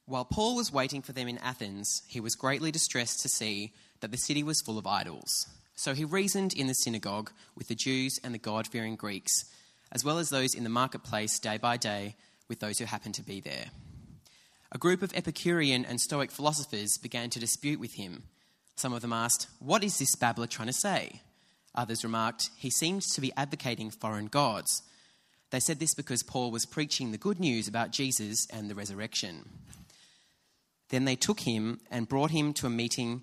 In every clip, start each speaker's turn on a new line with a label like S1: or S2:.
S1: While Paul was waiting for them in Athens, he was greatly distressed to see that the city was full of idols. So he reasoned in the synagogue with the Jews and the God-fearing Greeks, as well as those in the marketplace day by day with those who happened to be there. A group of Epicurean and Stoic philosophers began to dispute with him. Some of them asked, "What is this babbler trying to say?" Others remarked, "He seems to be advocating foreign gods." They said this because Paul was preaching the good news about Jesus and the resurrection. Then they took him and brought him to a meeting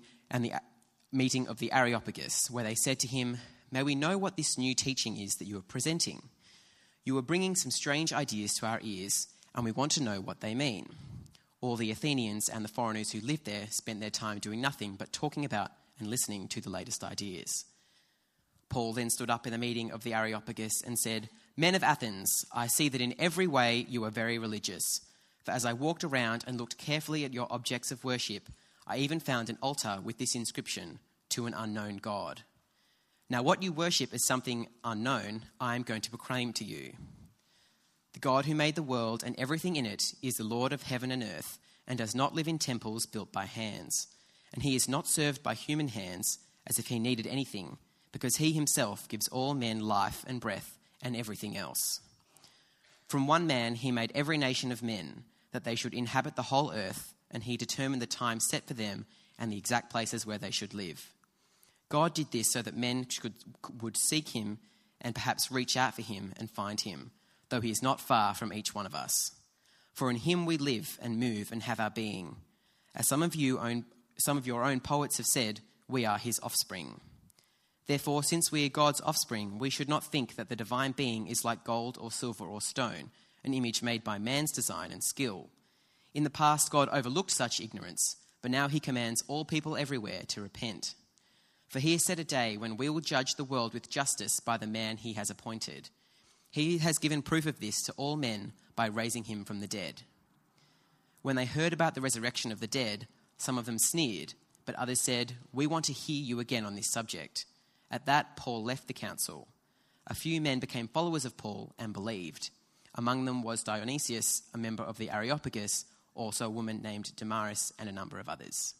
S1: of the Areopagus, where they said to him, "May we know what this new teaching is that you are presenting? You are bringing some strange ideas to our ears, and we want to know what they mean." All the Athenians and the foreigners who lived there spent their time doing nothing but talking about and listening to the latest ideas. Paul then stood up in the meeting of the Areopagus and said, "Men of Athens, I see that in every way you are very religious. For as I walked around and looked carefully at your objects of worship, I even found an altar with this inscription, 'To an unknown God.' Now what you worship as something unknown, I am going to proclaim to you. The God who made the world and everything in it is the Lord of heaven and earth, and does not live in temples built by hands. And he is not served by human hands as if he needed anything, because he himself gives all men life and breath and everything else. From one man he made every nation of men, that they should inhabit the whole earth, and he determined the time set for them and the exact places where they should live. God did this so that men would seek him and perhaps reach out for him and find him, though he is not far from each one of us. For in him we live and move and have our being. As some of your own poets have said, we are his offspring. Therefore, since we are God's offspring, we should not think that the divine being is like gold or silver or stone, an image made by man's design and skill. In the past, God overlooked such ignorance, but now he commands all people everywhere to repent. For he has set a day when we will judge the world with justice by the man he has appointed. He has given proof of this to all men by raising him from the dead." When they heard about the resurrection of the dead, some of them sneered, but others said, "We want to hear you again on this subject." At that, Paul left the council. A few men became followers of Paul and believed. Among them was Dionysius, a member of the Areopagus, also a woman named Damaris, and a number of others.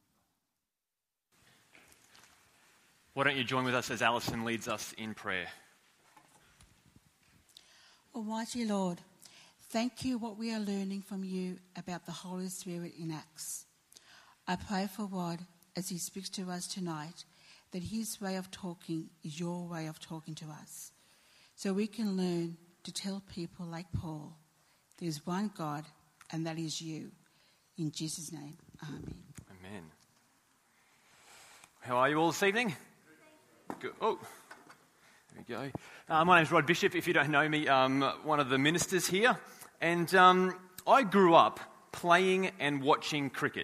S2: Why don't you join with us as Alison leads us in prayer?
S3: Almighty Lord, thank you what we are learning from you about the Holy Spirit in Acts. I pray for Rod as he speaks to us tonight, that his way of talking is your way of talking to us, so we can learn to tell people like Paul, there is one God, and that is you. In Jesus' name, amen.
S2: Amen. How are you all this evening? Good. Oh, there we go. My name's Rod Bishop. If you don't know me, I'm one of the ministers here. And I grew up playing and watching cricket.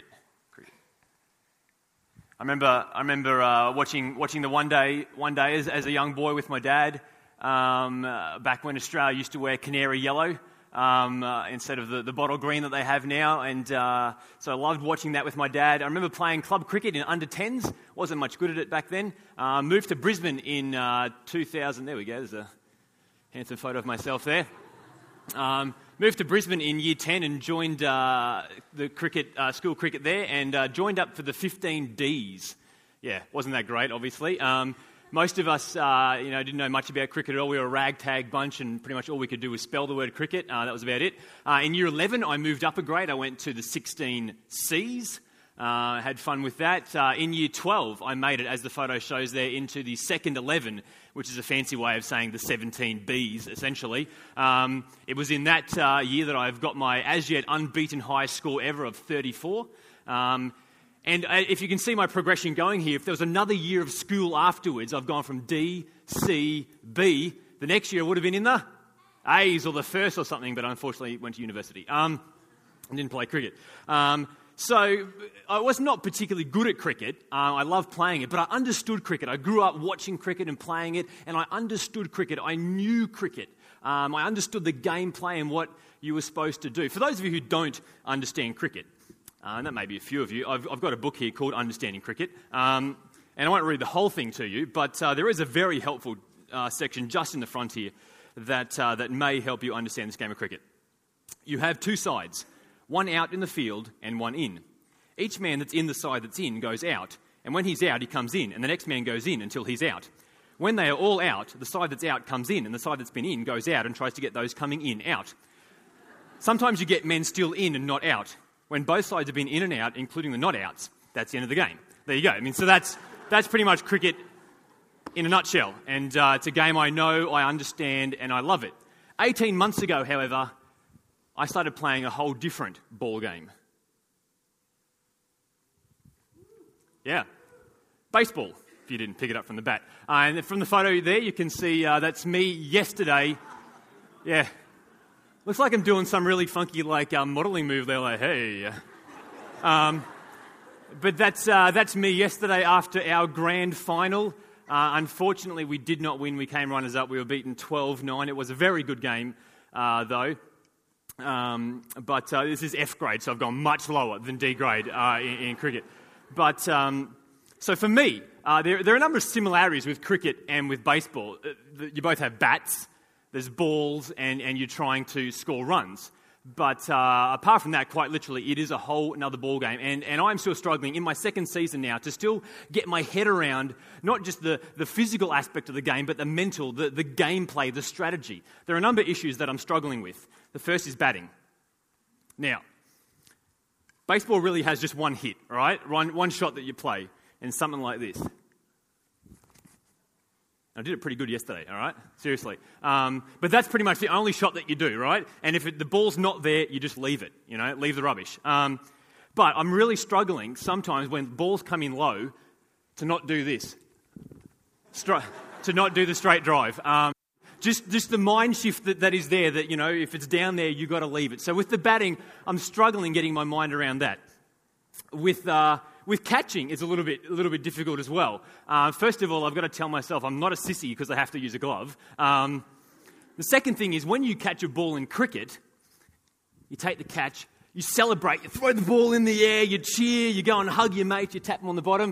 S2: I remember watching the one day as a young boy with my dad. Back when Australia used to wear canary yellow instead of the bottle green that they have now, and so I loved watching that with my dad. I remember playing club cricket in under 10s. Wasn't much good at it back then. Moved to Brisbane in 2000. There we go. There's a handsome photo of myself there. Moved to Brisbane in year 10 and joined the cricket school cricket there, and joined up for the 15Ds. Yeah, wasn't that great, obviously. Most of us, didn't know much about cricket at all. We were a ragtag bunch, and pretty much all we could do was spell the word cricket. That was about it. In year 11, I moved up a grade. I went to the 16Cs. Had fun with that. In year 12, I made it, as the photo shows there, into the second 11, which is a fancy way of saying the 17Bs, essentially. It was in that year that I've got my as-yet unbeaten high score ever of 34. And if you can see my progression going here, if there was another year of school afterwards, I've gone from D, C, B. The next year I would have been in the A's or the first or something, but unfortunately went to university. And didn't play cricket. So I was not particularly good at cricket. I loved playing it, but I understood cricket. I grew up watching cricket and playing it, and I understood cricket. I knew cricket. I understood the gameplay and what you were supposed to do. For those of you who don't understand cricket, and that may be a few of you, I've got a book here called Understanding Cricket, and I won't read the whole thing to you, but there is a very helpful section just in the front here that may help you understand this game of cricket. You have two sides. one out in the field and one in. Each man that's in the side that's in goes out, and when he's out, he comes in, and the next man goes in until he's out. When they are all out, the side that's out comes in, and the side that's been in goes out and tries to get those coming in out. Sometimes you get men still in and not out. When both sides have been in and out, including the not outs, that's the end of the game. There you go. I mean, so that's pretty much cricket in a nutshell. And it's a game I know, I understand, and I love it. 18 months ago, however, I started playing a whole different ball game. Yeah. Baseball, if you didn't pick it up from the bat. And from the photo there, you can see that's me yesterday. Yeah. Looks like I'm doing some really funky, modelling move there, like, hey. But that's me yesterday after our grand final. Unfortunately, we did not win. We came runners-up. We were beaten 12-9. It was a very good game, though. But this is F grade, so I've gone much lower than D grade in cricket. But so for me, there are a number of similarities with cricket and with baseball. You both have bats, there's balls, and you're trying to score runs. But apart from that, quite literally, it is a whole another ball game. And I'm still struggling in my second season now to still get my head around not just the physical aspect of the game, but the mental, the gameplay, the strategy. There are a number of issues that I'm struggling with. The first is batting. Now, baseball really has just one hit, all right? One shot that you play, and something like this. I did it pretty good yesterday, all right? Seriously. But that's pretty much the only shot that you do, right? And if the ball's not there, you just leave it, leave the rubbish. But I'm really struggling sometimes when balls come in low to not do this. To not do the straight drive. Just the mind shift that is there that, if it's down there, you've got to leave it. So with the batting, I'm struggling getting my mind around that. With catching, it's a little bit difficult as well. First of all, I've got to tell myself I'm not a sissy because I have to use a glove. The second thing is when you catch a ball in cricket, you take the catch, you celebrate, you throw the ball in the air, you cheer, you go and hug your mate, you tap them on the bottom.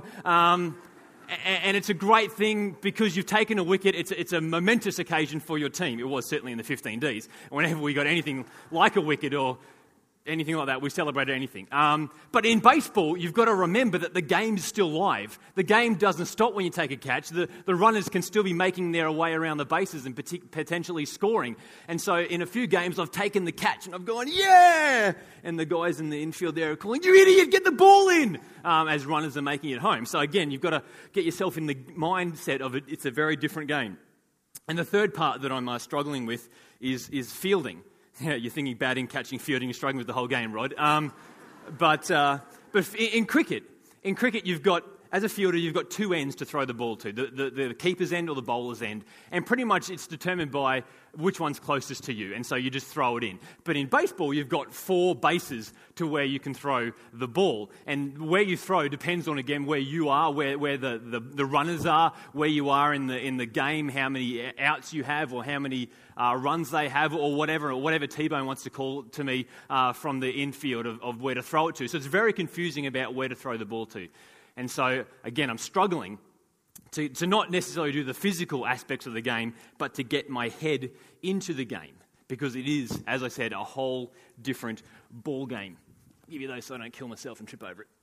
S2: And it's a great thing because you've taken a wicket. It's a momentous occasion for your team. It was certainly in the 15Ds. Whenever we got anything like a wicket or anything like that, we celebrated anything. But in baseball, you've got to remember that the game's still live. The game doesn't stop when you take a catch. The runners can still be making their way around the bases and potentially scoring. And so in a few games, I've taken the catch and I've gone, yeah! And the guys in the infield there are calling, you idiot, get the ball in! As runners are making it home. So again, you've got to get yourself in the mindset of it. It's a very different game. And the third part that I'm struggling with is fielding. Yeah, you're thinking batting, catching, fielding, you're struggling with the whole game, Rod. But in cricket, you've got, as a fielder, you've got two ends to throw the ball to, the keeper's end or the bowler's end. And pretty much it's determined by which one's closest to you. And so you just throw it in. But in baseball, you've got 4 bases to where you can throw the ball. And where you throw depends on, again, where you are, where the runners are, where you are in the game, how many outs you have or how many runs they have or whatever T-Bone wants to call to me from the infield of where to throw it to. So it's very confusing about where to throw the ball to. And so, again, I'm struggling to not necessarily do the physical aspects of the game, but to get my head into the game. Because it is, as I said, a whole different ball game. I'll give you those so I don't kill myself and trip over it.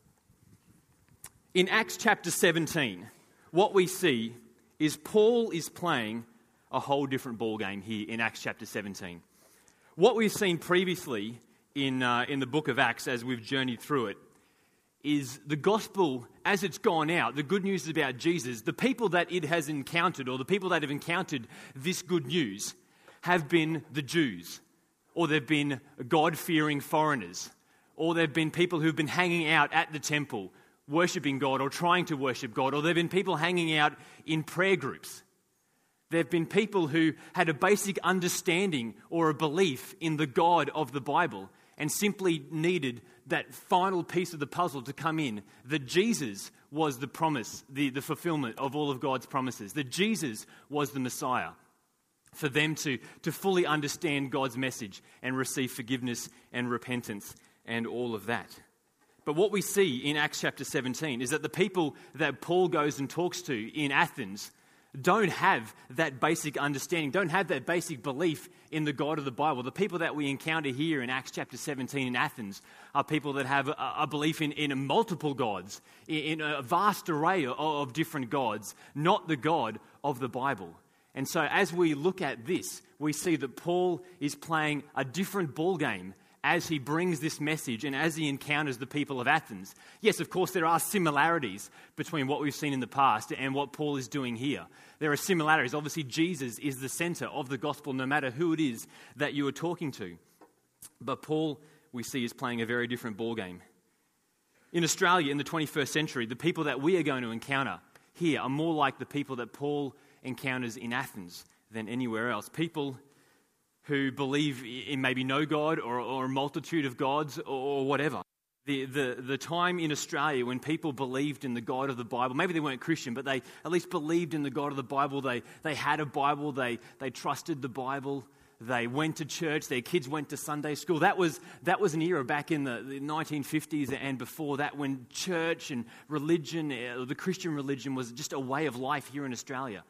S2: In Acts chapter 17, what we see is Paul is playing a whole different ball game here in Acts chapter 17. What we've seen previously in the book of Acts as we've journeyed through it is the gospel, as it's gone out, the good news about Jesus, the people that it has encountered or the people that have encountered this good news have been the Jews, or they've been God-fearing foreigners, or they've been people who've been hanging out at the temple, worshipping God or trying to worship God, or they've been people hanging out in prayer groups. There have been people who had a basic understanding or a belief in the God of the Bible and simply needed that final piece of the puzzle to come in, that Jesus was the promise, the fulfillment of all of God's promises, that Jesus was the Messiah, for them to fully understand God's message and receive forgiveness and repentance and all of that. But what we see in Acts chapter 17 is that the people that Paul goes and talks to in Athens, don't have that basic understanding, don't have that basic belief in the God of the Bible. The people that we encounter here in Acts chapter 17 in Athens are people that have a belief in multiple gods, in a vast array of different gods, not the God of the Bible. And so as we look at this, we see that Paul is playing a different ball game as he brings this message and as he encounters the people of Athens. Yes, of course, there are similarities between what we've seen in the past and what Paul is doing here. There are similarities. Obviously, Jesus is the center of the gospel, no matter who it is that you are talking to. But Paul, we see, is playing a very different ball game. In Australia, in the 21st century, the people that we are going to encounter here are more like the people that Paul encounters in Athens than anywhere else. People who believe in maybe no God or a multitude of gods or whatever. The time in Australia when people believed in the God of the Bible, maybe they weren't Christian, but they at least believed in the God of the Bible. They had a Bible, they trusted the Bible, they went to church, their kids went to Sunday school. That was an era back in the 1950s and before that when church and religion, the Christian religion, was just a way of life here in Australia.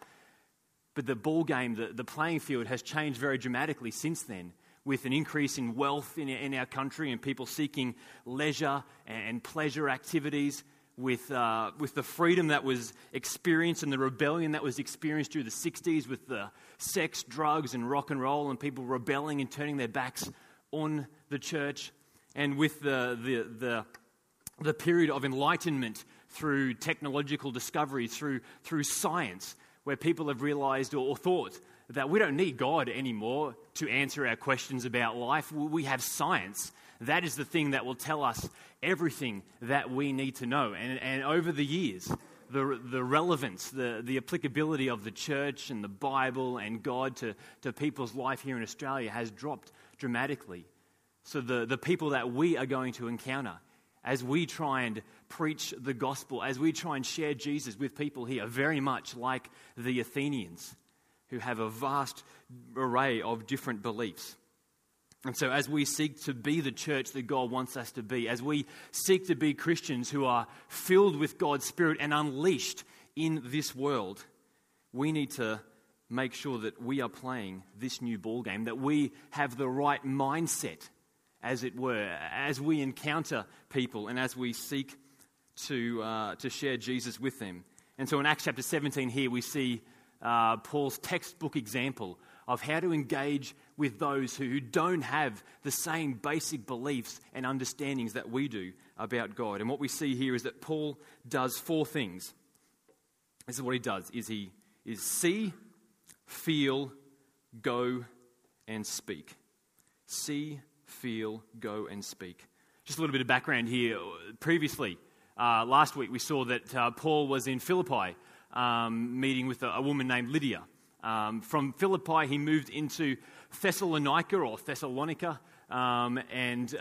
S2: But the ball game, the playing field has changed very dramatically since then, with an increase in wealth in our country and people seeking leisure and pleasure activities, with the freedom that was experienced and the rebellion that was experienced through the 60s with the sex, drugs and rock and roll and people rebelling and turning their backs on the church, and with the period of enlightenment through technological discoveries, through science, where people have realized or thought that we don't need God anymore to answer our questions about life. We have science. That is the thing that will tell us everything that we need to know. And over the years, the relevance, the applicability of the church and the Bible and God to people's life here in Australia has dropped dramatically. So the people that we are going to encounter as we try and preach the gospel, as we try and share Jesus with people here, very much like the Athenians, who have a vast array of different beliefs. And so as we seek to be the church that God wants us to be, as we seek to be Christians who are filled with God's Spirit and unleashed in this world, we need to make sure that we are playing this new ball game, that we have the right mindset, as it were, as we encounter people and as we seek to share Jesus with them. And so in Acts chapter 17 here, we see Paul's textbook example of how to engage with those who don't have the same basic beliefs and understandings that we do about God. And what we see here is that Paul does four things. This is what he does, is see, feel, go, and speak. See, feel, go, and speak. Just a little bit of background here. Previously, last week, we saw that Paul was in Philippi meeting with a woman named Lydia. From Philippi, he moved into Thessalonica, and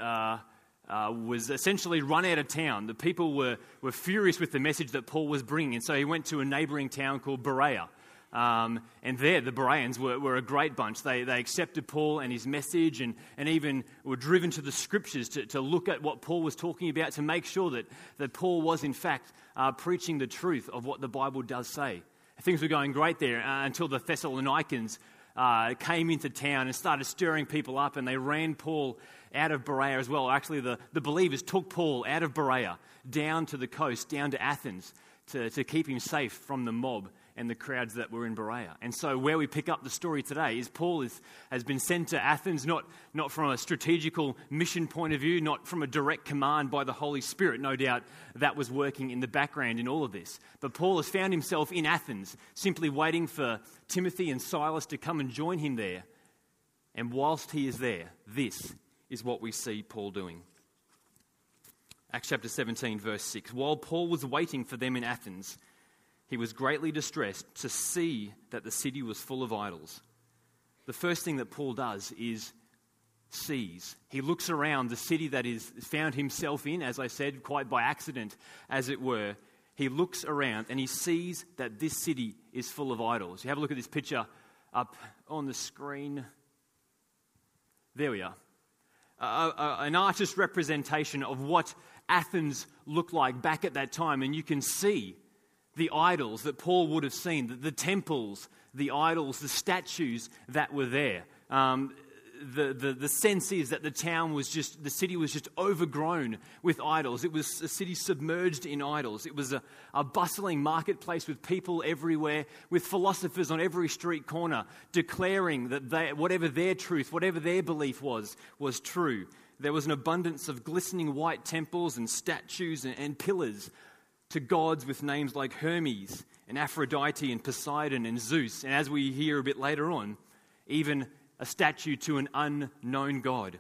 S2: was essentially run out of town. The people were furious with the message that Paul was bringing, and so he went to a neighboring town called Berea. And there, the Bereans were a great bunch. They accepted Paul and his message and even were driven to the scriptures to look at what Paul was talking about, to make sure that Paul was, in fact, preaching the truth of what the Bible does say. Things were going great there until the Thessalonians came into town and started stirring people up, and they ran Paul out of Berea as well. Actually, the believers took Paul out of Berea down to the coast, down to Athens, to keep him safe from the mob and the crowds that were in Berea. And so where we pick up the story today is Paul has been sent to Athens, not from a strategical mission point of view, not from a direct command by the Holy Spirit. No doubt that was working in the background in all of this. But Paul has found himself in Athens, simply waiting for Timothy and Silas to come and join him there. And whilst he is there, this is what we see Paul doing. Acts chapter 17, verse 6. While Paul was waiting for them in Athens, he was greatly distressed to see that the city was full of idols. The first thing that Paul does is sees. He looks around the city that is found himself in, as I said, quite by accident, as it were. He looks around and he sees that this city is full of idols. You have a look at this picture up on the screen. There we are. An artist's representation of what Athens looked like back at that time, and you can see the idols that Paul would have seen, the temples, the idols, the statues that were there. The sense is that the city was just overgrown with idols. It was a city submerged in idols. It was a bustling marketplace with people everywhere, with philosophers on every street corner declaring that whatever their truth, whatever their belief was true. There was an abundance of glistening white temples and statues and pillars to gods with names like Hermes and Aphrodite and Poseidon and Zeus. And as we hear a bit later on, even a statue to an unknown god.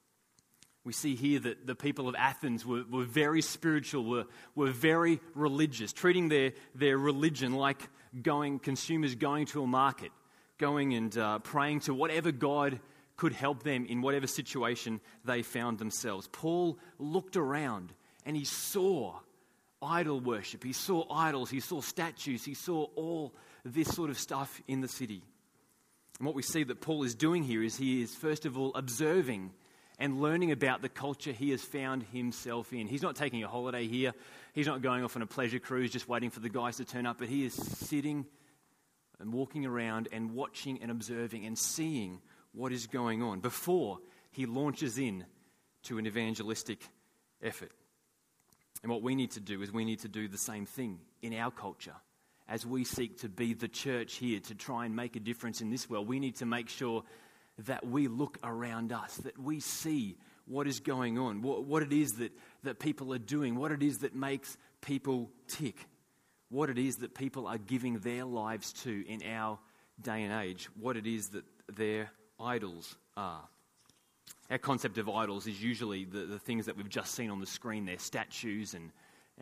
S2: We see here that the people of Athens were very spiritual, were very religious, treating their religion like consumers going to a market, going and praying to whatever god could help them in whatever situation they found themselves. Paul looked around and he saw idol worship, he saw idols, he saw statues, he saw all this sort of stuff in the city. And what we see that Paul is doing here is he is first of all observing and learning about the culture he has found himself in. He's not taking a holiday here. He's not going off on a pleasure cruise just waiting for the guys to turn up, but he is sitting and walking around and watching and observing and seeing what is going on before he launches in to an evangelistic effort. And what we need to do is we need to do the same thing in our culture. As we seek to be the church here, to try and make a difference in this world, we need to make sure that we look around us, that we see what is going on, what it is that people are doing, what it is that makes people tick, what it is that people are giving their lives to in our day and age, what it is that their idols are. Our concept of idols is usually the things that we've just seen on the screen there, statues and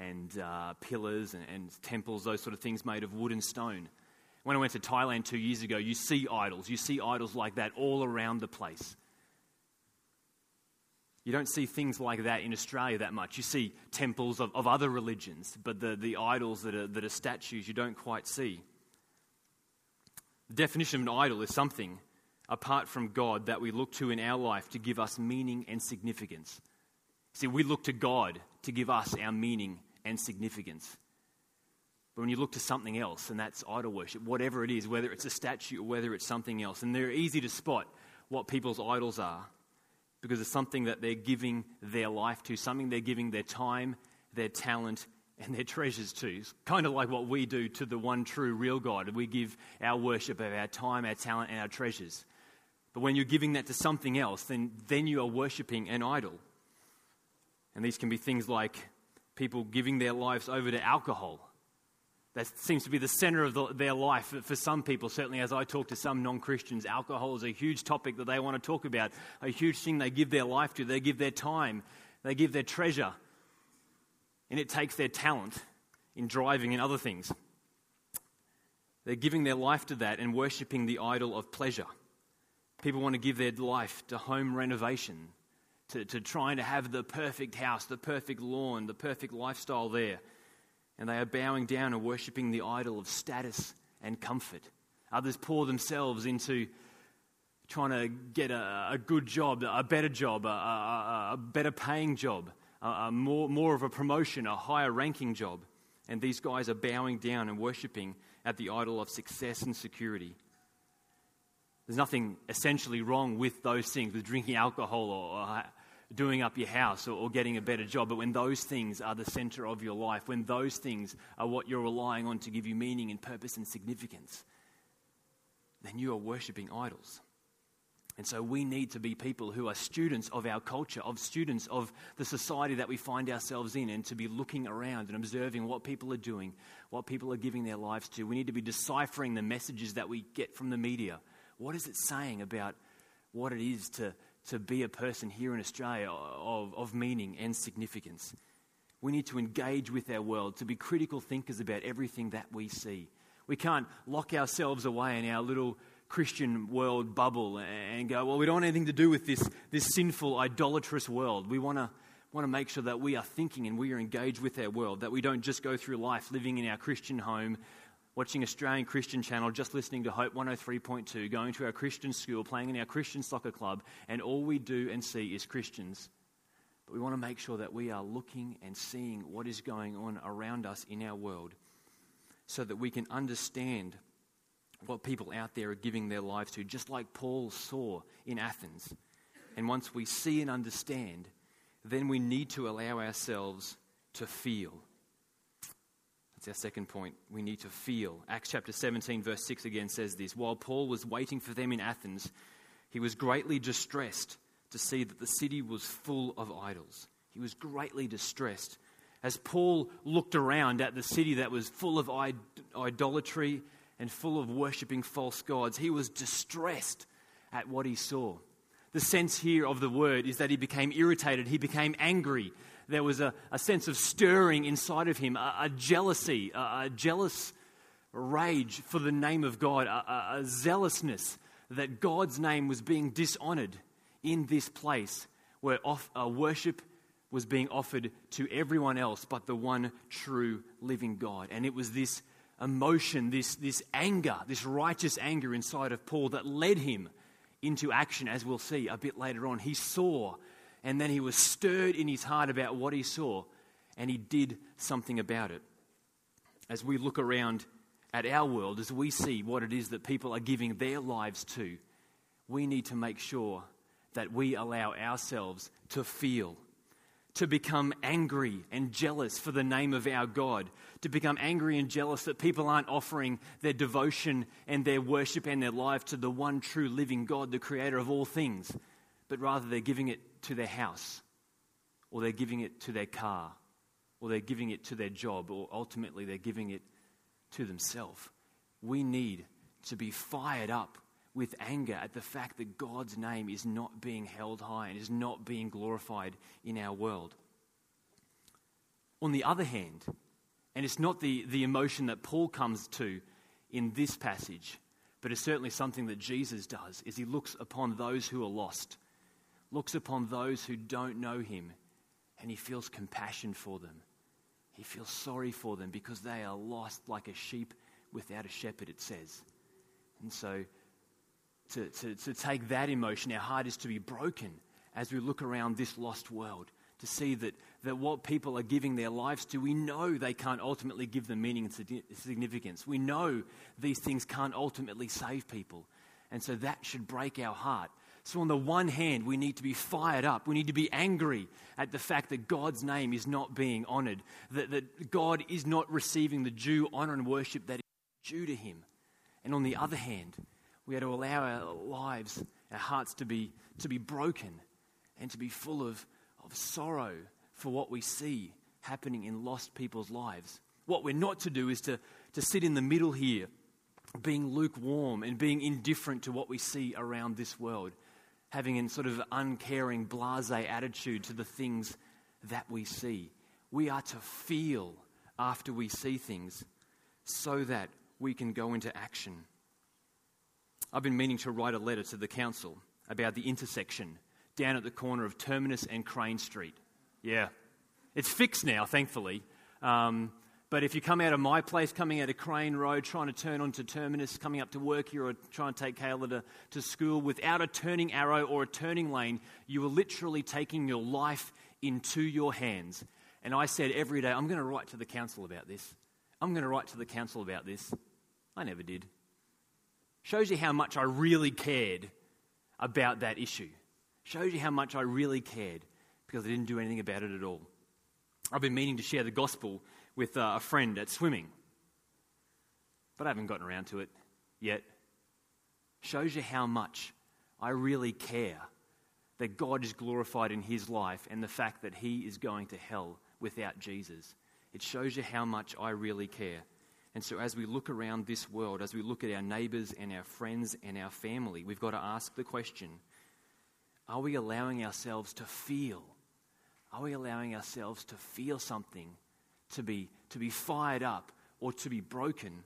S2: pillars and temples, those sort of things made of wood and stone. When I went to Thailand 2 years ago, you see idols like that all around the place. You don't see things like that in Australia that much. You see temples of other religions, but the idols that are statues you don't quite see. The definition of an idol is something apart from God that we look to in our life to give us meaning and significance. See, we look to God to give us our meaning and significance. But when you look to something else, and that's idol worship, whatever it is, whether it's a statue or whether it's something else, and they're easy to spot what people's idols are because it's something that they're giving their life to, something they're giving their time, their talent, and their treasures to. It's kind of like what we do to the one true real God. We give our worship of our time, our talent, and our treasures. But when you're giving that to something else, then you are worshipping an idol. And these can be things like people giving their lives over to alcohol. That seems to be the center of their life for some people. Certainly as I talk to some non-Christians, alcohol is a huge topic that they want to talk about, a huge thing they give their life to. They give their time, they give their treasure, and it takes their talent in driving and other things. They're giving their life to that and worshipping the idol of pleasure. People want to give their life to home renovation, to trying to have the perfect house, the perfect lawn, the perfect lifestyle there. And they are bowing down and worshipping the idol of status and comfort. Others pour themselves into trying to get a good job, a better paying job, more of a promotion, a higher ranking job. And these guys are bowing down and worshipping at the idol of success and security. There's nothing essentially wrong with those things, with drinking alcohol or doing up your house or getting a better job. But when those things are the center of your life, when those things are what you're relying on to give you meaning and purpose and significance, then you are worshipping idols. And so we need to be people who are students of our culture, of students of the society that we find ourselves in, and to be looking around and observing what people are doing, what people are giving their lives to. We need to be deciphering the messages that we get from the media. What is it saying about what it is to be a person here in Australia of meaning and significance? We need to engage with our world, to be critical thinkers about everything that we see. We can't lock ourselves away in our little Christian world bubble and go, well, we don't want anything to do with this sinful, idolatrous world. We want to make sure that we are thinking and we are engaged with our world, that we don't just go through life living in our Christian home, watching Australian Christian Channel, just listening to Hope 103.2, going to our Christian school, playing in our Christian soccer club, and all we do and see is Christians. But we want to make sure that we are looking and seeing what is going on around us in our world. so that we can understand what people out there are giving their lives to, just like Paul saw in Athens. And once we see and understand, then we need to allow ourselves to feel. That's our second point. We need to feel. Acts chapter 17, verse 6 again says this: while Paul was waiting for them in Athens, he was greatly distressed to see that the city was full of idols. He was greatly distressed. As Paul looked around at the city that was full of idolatry and full of worshipping false gods, he was distressed at what he saw. The sense here of the word is that he became irritated, he became angry. There was a sense of stirring inside of him, a jealousy, a jealous rage for the name of God, a zealousness that God's name was being dishonored in this place where worship was being offered to everyone else but the one true living God. And it was this emotion, this anger, this righteous anger inside of Paul that led him into action, as we'll see a bit later on. He saw, and then he was stirred in his heart about what he saw, and he did something about it. As we look around at our world, as we see what it is that people are giving their lives to, we need to make sure that we allow ourselves to feel, to become angry and jealous for the name of our God, to become angry and jealous that people aren't offering their devotion and their worship and their life to the one true living God, the creator of all things, but rather they're giving it to their house, or they're giving it to their car, or they're giving it to their job, or ultimately they're giving it to themselves. We need to be fired up with anger at the fact that God's name is not being held high and is not being glorified in our world. On the other hand, and it's not the emotion that Paul comes to in this passage, but it's certainly something that Jesus does, is he looks upon those who are lost, looks upon those who don't know him, and he feels compassion for them. He feels sorry for them because they are lost like a sheep without a shepherd, it says. And so to take that emotion, our heart is to be broken as we look around this lost world, to see that what people are giving their lives to, we know they can't ultimately give them meaning and significance. We know these things can't ultimately save people. And so that should break our heart. So on the one hand, we need to be fired up. We need to be angry at the fact that God's name is not being honored, that God is not receiving the due honor and worship that is due to him. And on the other hand, we are to allow our lives, our hearts to be broken and to be full of sorrow for what we see happening in lost people's lives. What we're not to do is to sit in the middle here, being lukewarm and being indifferent to what we see around this world, having a sort of uncaring, blasé attitude to the things that we see. We are to feel after we see things so that we can go into action. I've been meaning to write a letter to the council about the intersection down at the corner of Terminus and Crane Street. Yeah, it's fixed now, thankfully. But if you come out of my place, coming out of Crane Road, trying to turn onto Terminus, coming up to work here or trying to take Kayla to school, without a turning arrow or a turning lane, you are literally taking your life into your hands. And I said every day, I'm going to write to the council about this. I'm going to write to the council about this. I never did. Shows you how much I really cared about that issue. Shows you how much I really cared because I didn't do anything about it at all. I've been meaning to share the gospel with a friend at swimming, but I haven't gotten around to it yet. Shows you how much I really care that God is glorified in his life and the fact that he is going to hell without Jesus. It shows you how much I really care. And so as we look around this world, as we look at our neighbours and our friends and our family, we've got to ask the question, are we allowing ourselves to feel? Are we allowing ourselves to feel something, to be fired up or to be broken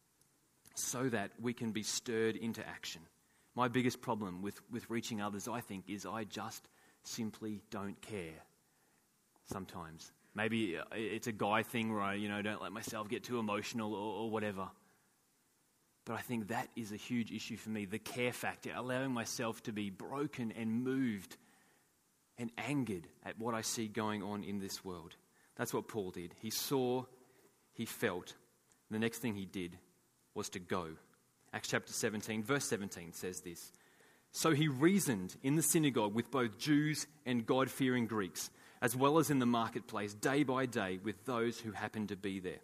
S2: so that we can be stirred into action? My biggest problem with reaching others, I think, is I just simply don't care sometimes. Maybe it's a guy thing where I, don't let myself get too emotional or whatever. But I think that is a huge issue for me, the care factor, allowing myself to be broken and moved and angered at what I see going on in this world. That's what Paul did. He saw, he felt. The next thing he did was to go. Acts chapter 17, verse 17 says this. So he reasoned in the synagogue with both Jews and God-fearing Greeks, as well as in the marketplace, day by day, with those who happened to be there.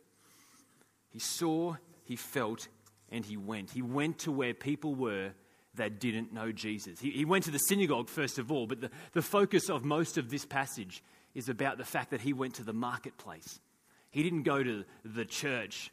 S2: He saw, he felt, and he went. He went to where people were that didn't know Jesus. He went to the synagogue, first of all, but the focus of most of this passage is about the fact that he went to the marketplace. He didn't go to the church.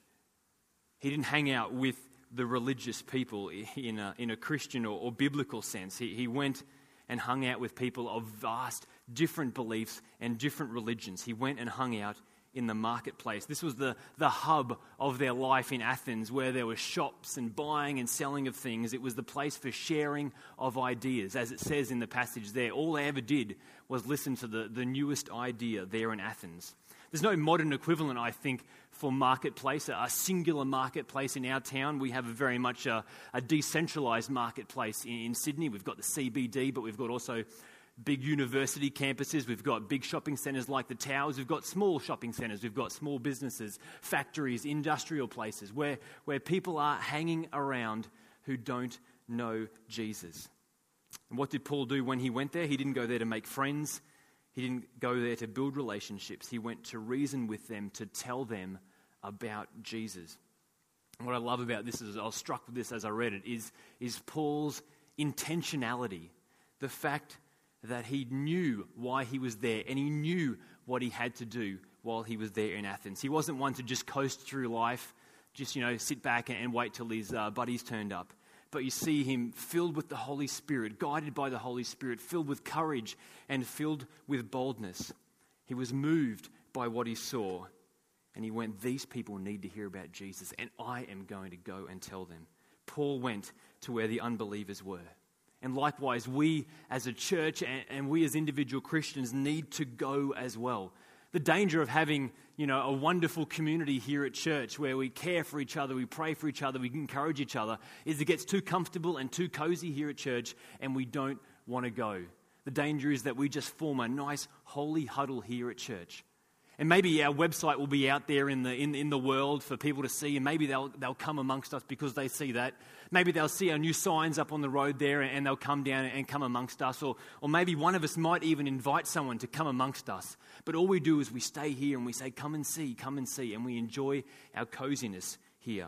S2: He didn't hang out with the religious people in a Christian or biblical sense. He went and hung out with people of vast different beliefs and different religions. He went and hung out in the marketplace. This was the hub of their life in Athens, where there were shops and buying and selling of things. It was the place for sharing of ideas. As it says in the passage there, all they ever did was listen to the newest idea there in Athens. There's no modern equivalent, I think, for marketplace, a singular marketplace in our town. We have very much a decentralised marketplace in Sydney. We've got the CBD, but we've got also big university campuses. We've got big shopping centres like the Towers. We've got small shopping centres. We've got small businesses, factories, industrial places where people are hanging around who don't know Jesus. And what did Paul do when he went there? He didn't go there to make friends. He didn't go there to build relationships. He went to reason with them, to tell them about Jesus. And what I love about this is, I was struck with this as I read it, is Paul's intentionality. The fact that he knew why he was there, and he knew what he had to do while he was there in Athens. He wasn't one to just coast through life, just, sit back and wait till his buddies turned up. But you see him filled with the Holy Spirit, guided by the Holy Spirit, filled with courage and filled with boldness. He was moved by what he saw, and he went, these people need to hear about Jesus, and I am going to go and tell them. Paul went to where the unbelievers were. And likewise, we as a church and we as individual Christians need to go as well. The danger of having, a wonderful community here at church where we care for each other, we pray for each other, we encourage each other, is it gets too comfortable and too cozy here at church and we don't want to go. The danger is that we just form a nice holy huddle here at church. And maybe our website will be out there in the world for people to see, and maybe they'll come amongst us because they see that. Maybe they'll see our new signs up on the road there and they'll come down and come amongst us. Or maybe one of us might even invite someone to come amongst us. But all we do is we stay here and we say, come and see, and we enjoy our coziness here.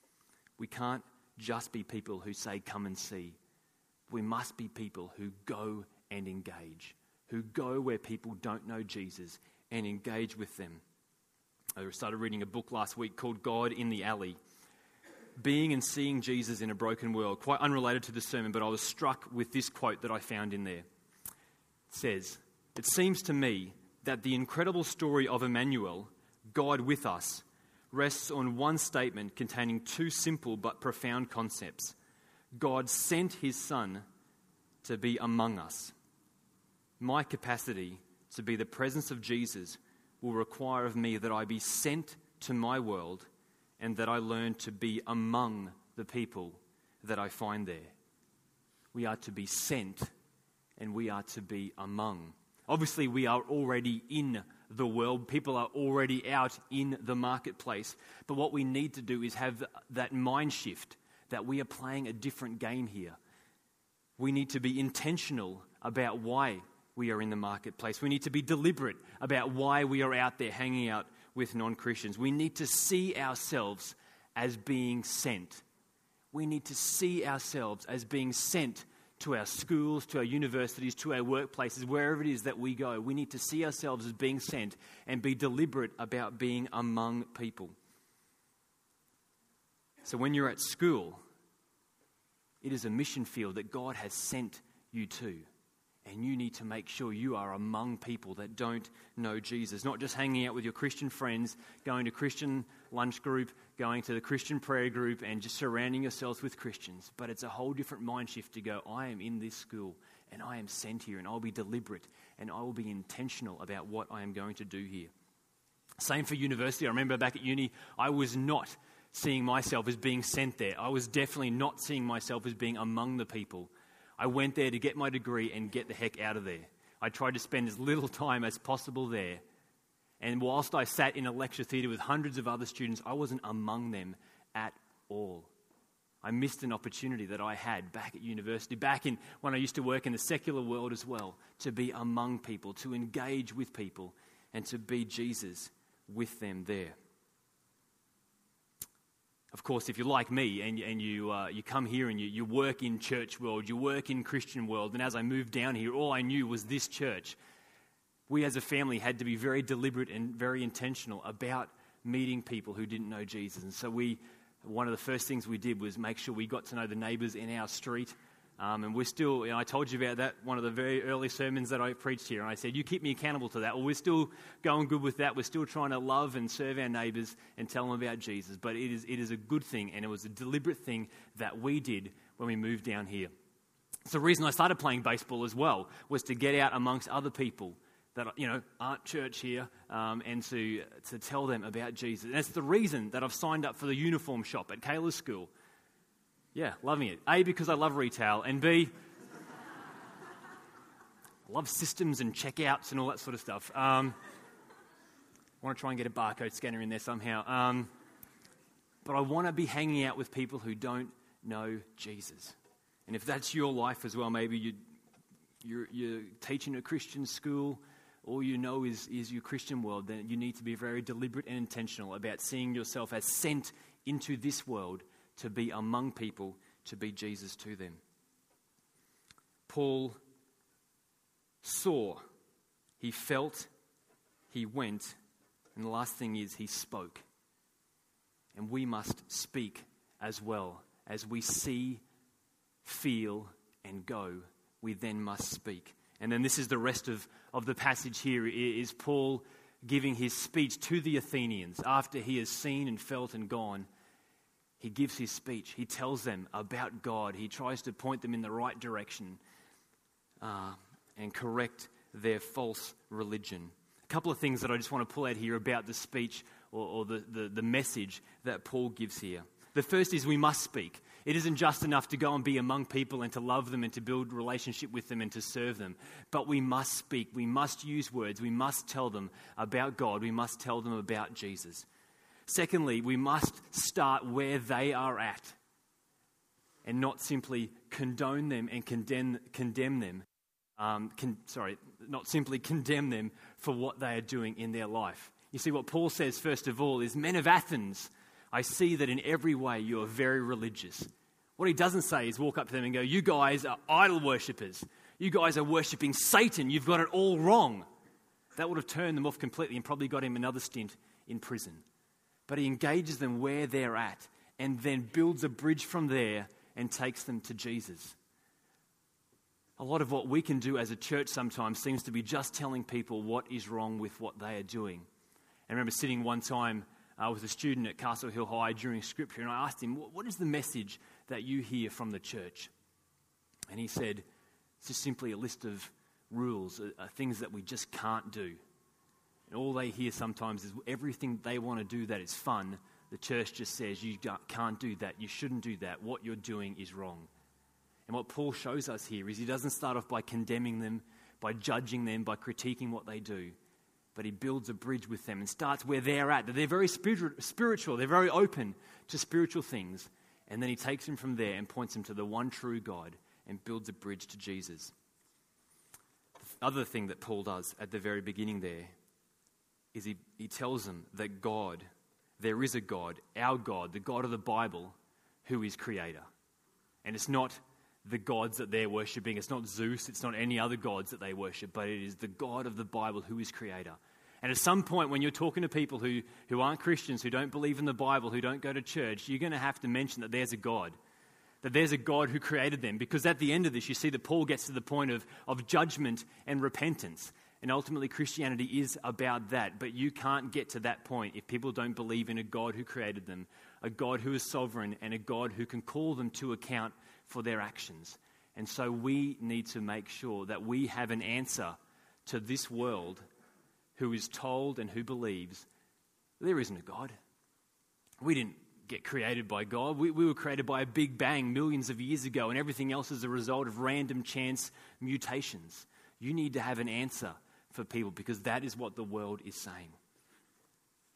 S2: We can't just be people who say, come and see. We must be people who go and engage, who go where people don't know Jesus and engage with them. I started reading a book last week called God in the Alley. Being and seeing Jesus in a broken world. Quite unrelated to the sermon, but I was struck with this quote that I found in there. It says, "It seems to me that the incredible story of Emmanuel, God with us, rests on one statement containing two simple but profound concepts. God sent his Son to be among us. My capacity to be the presence of Jesus will require of me that I be sent to my world and that I learn to be among the people that I find there." We are to be sent and we are to be among. Obviously, we are already in the world. People are already out in the marketplace. But what we need to do is have that mind shift that we are playing a different game here. We need to be intentional about why we are in the marketplace. We need to be deliberate about why we are out there hanging out with non-Christians. We need to see ourselves as being sent. We need to see ourselves as being sent to our schools, to our universities, to our workplaces, wherever it is that we go. We need to see ourselves as being sent and be deliberate about being among people. So when you're at school, it is a mission field that God has sent you to. And you need to make sure you are among people that don't know Jesus. Not just hanging out with your Christian friends, going to Christian lunch group, going to the Christian prayer group, and just surrounding yourselves with Christians. But it's a whole different mind shift to go, I am in this school, and I am sent here, and I'll be deliberate, and I will be intentional about what I am going to do here. Same for university. I remember back at uni, I was not seeing myself as being sent there. I was definitely not seeing myself as being among the people. I went there to get my degree and get the heck out of there. I tried to spend as little time as possible there. And whilst I sat in a lecture theatre with hundreds of other students, I wasn't among them at all. I missed an opportunity that I had back at university, back in when I used to work in the secular world as well, to be among people, to engage with people, and to be Jesus with them there. Of course, if you're like me and you come here and you work in church world, you work in Christian world, and as I moved down here, all I knew was this church. We as a family had to be very deliberate and very intentional about meeting people who didn't know Jesus. And so one of the first things we did was make sure we got to know the neighbours in our street. And we're still, I told you about that, one of the very early sermons that I preached here. And I said, you keep me accountable to that. Well, we're still going good with that. We're still trying to love and serve our neighbours and tell them about Jesus. But it is a good thing, and it was a deliberate thing that we did when we moved down here. So the reason I started playing baseball as well was to get out amongst other people that aren't church here, and to tell them about Jesus. And that's the reason that I've signed up for the uniform shop at Kayla's school. Yeah, loving it. A, because I love retail, and B, I love systems and checkouts and all that sort of stuff. I want to try and get a barcode scanner in there somehow. But I want to be hanging out with people who don't know Jesus. And if that's your life as well, maybe you're teaching a Christian school, all you know is your Christian world, then you need to be very deliberate and intentional about seeing yourself as sent into this world to be among people, to be Jesus to them. Paul saw, he felt, he went, and the last thing is he spoke. And we must speak as well. As we see, feel, and go, we then must speak. And then this is the rest of the passage here, is Paul giving his speech to the Athenians after he has seen and felt and gone. He gives his speech. He tells them about God. He tries to point them in the right direction and correct their false religion. A couple of things that I just want to pull out here about the speech or the message that Paul gives here. The first is we must speak. It isn't just enough to go and be among people and to love them and to build relationship with them and to serve them. But we must speak. We must use words. We must tell them about God. We must tell them about Jesus. Secondly, we must start where they are at and not simply condone them and condemn them. Not simply condemn them for what they are doing in their life. You see, what Paul says, first of all, is, men of Athens, I see that in every way you are very religious. What he doesn't say is walk up to them and go, you guys are idol worshippers. You guys are worshipping Satan. You've got it all wrong. That would have turned them off completely and probably got him another stint in prison. But he engages them where they're at and then builds a bridge from there and takes them to Jesus. A lot of what we can do as a church sometimes seems to be just telling people what is wrong with what they are doing. I remember sitting one time with a student at Castle Hill High during Scripture, and I asked him, what is the message that you hear from the church? And he said, it's just simply a list of rules, things that we just can't do. And all they hear sometimes is everything they want to do that is fun, the church just says, you can't do that, you shouldn't do that, what you're doing is wrong. And what Paul shows us here is he doesn't start off by condemning them, by judging them, by critiquing what they do, but he builds a bridge with them and starts where they're at. They're very spiritual, they're very open to spiritual things, and then he takes them from there and points them to the one true God and builds a bridge to Jesus. The other thing that Paul does at the very beginning there is he tells them that God, there is a God, our God, the God of the Bible, who is creator. And it's not the gods that they're worshipping. It's not Zeus. It's not any other gods that they worship, but it is the God of the Bible who is creator. And at some point when you're talking to people who aren't Christians, who don't believe in the Bible, who don't go to church, you're going to have to mention that there's a God, that there's a God who created them. Because at the end of this, you see that Paul gets to the point of judgment and repentance. And ultimately Christianity is about that. But you can't get to that point if people don't believe in a God who created them, a God who is sovereign, and a God who can call them to account for their actions. And so we need to make sure that we have an answer to this world who is told and who believes there isn't a God. We didn't get created by God. We were created by a big bang millions of years ago, and everything else is a result of random chance mutations. You need to have an answer for people because that is what the world is saying.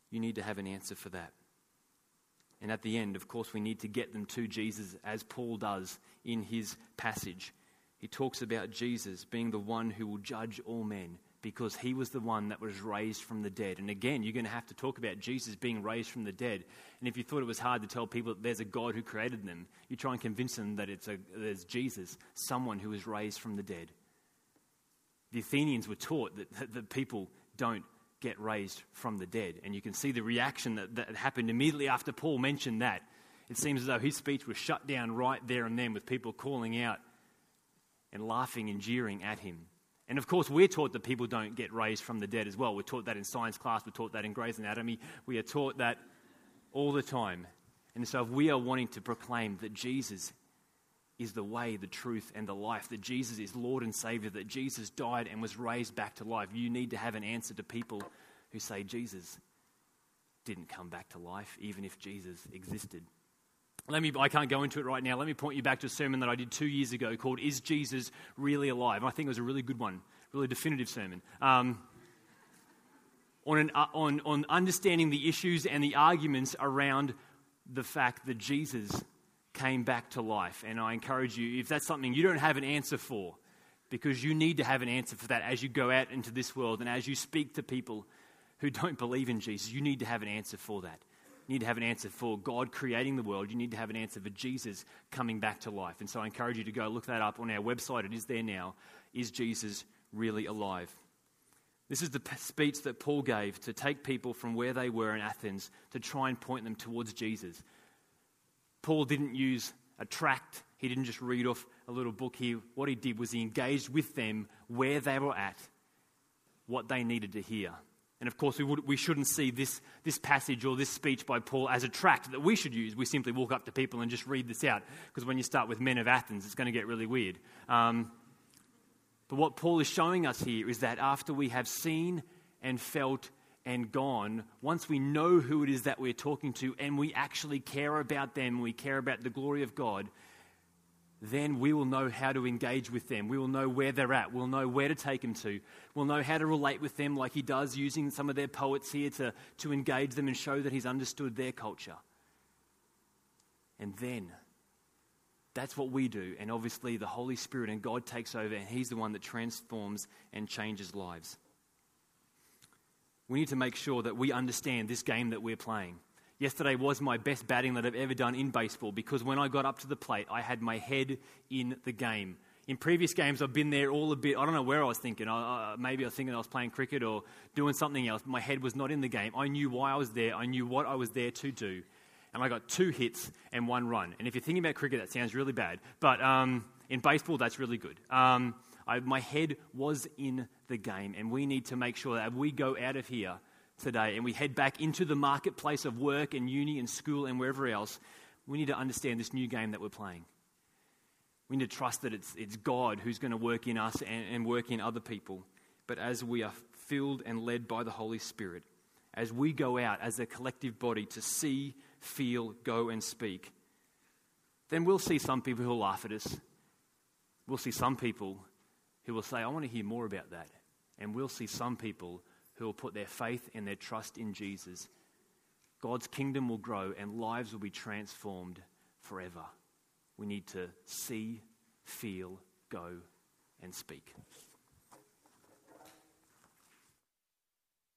S2: You need to have an answer for that. And at the end, of course, we need to get them to Jesus, as Paul does in his passage. He talks about Jesus being the one who will judge all men because he was the one that was raised from the dead. And again, you're going to have to talk about Jesus being raised from the dead. And if you thought it was hard to tell people that there's a God who created them, you try and convince them that there's Jesus, someone who was raised from the dead. The Athenians were taught that people don't get raised from the dead. And you can see the reaction that happened immediately after Paul mentioned that. It seems as though his speech was shut down right there and then, with people calling out and laughing and jeering at him. And of course, we're taught that people don't get raised from the dead as well. We're taught that in science class. We're taught that in Grey's Anatomy. We are taught that all the time. And so if we are wanting to proclaim that Jesus is the way, the truth, and the life, that Jesus is Lord and Savior, that Jesus died and was raised back to life, you need to have an answer to people who say Jesus didn't come back to life, even if Jesus existed. I can't go into it right now. Let me point you back to a sermon that I did 2 years ago called Is Jesus Really Alive? I think it was a really good one, really definitive sermon. On understanding the issues and the arguments around the fact that Jesus came back to life. And I encourage you, if that's something you don't have an answer for, because you need to have an answer for that as you go out into this world and as you speak to people who don't believe in Jesus, you need to have an answer for that. You need to have an answer for God creating the world. You need to have an answer for Jesus coming back to life. And so I encourage you to go look that up on our website. It is there now. Is Jesus really alive? This is the speech that Paul gave to take people from where they were in Athens to try and point them towards Jesus. Paul didn't use a tract. He didn't just read off a little book here. What he did was he engaged with them where they were at, what they needed to hear. And of course, we shouldn't see this passage or this speech by Paul as a tract that we should use. We simply walk up to people and just read this out, because when you start with men of Athens, it's going to get really weird. But what Paul is showing us here is that after we have seen and felt and gone, once we know who it is that we're talking to and we actually care about them, we care about the glory of God, then we will know how to engage with them. We will know where they're at. We'll know where to take them to. We'll know how to relate with them like he does using some of their poets here to engage them and show that he's understood their culture. And then, that's what we do. And obviously the Holy Spirit and God takes over, and he's the one that transforms and changes lives. We need to make sure that we understand this game that we're playing. Yesterday was my best batting that I've ever done in baseball, because when I got up to the plate, I had my head in the game. In previous games, I've been there all a bit. I don't know where I was thinking. Maybe I was thinking I was playing cricket or doing something else. My head was not in the game. I knew why I was there. I knew what I was there to do. And I got 2 hits and 1 run. And if you're thinking about cricket, that sounds really bad. But in baseball, that's really good. My head was in the game, and we need to make sure that we go out of here today and we head back into the marketplace of work and uni and school and wherever else. We need to understand this new game that we're playing. We need to trust that it's God who's going to work in us and work in other people. But as we are filled and led by the Holy Spirit, as we go out as a collective body to see, feel, go and speak, then we'll see some people who will laugh at us. We'll see some people who will say, I want to hear more about that. And we'll see some people who will put their faith and their trust in Jesus. God's kingdom will grow and lives will be transformed forever. We need to see, feel, go, and speak.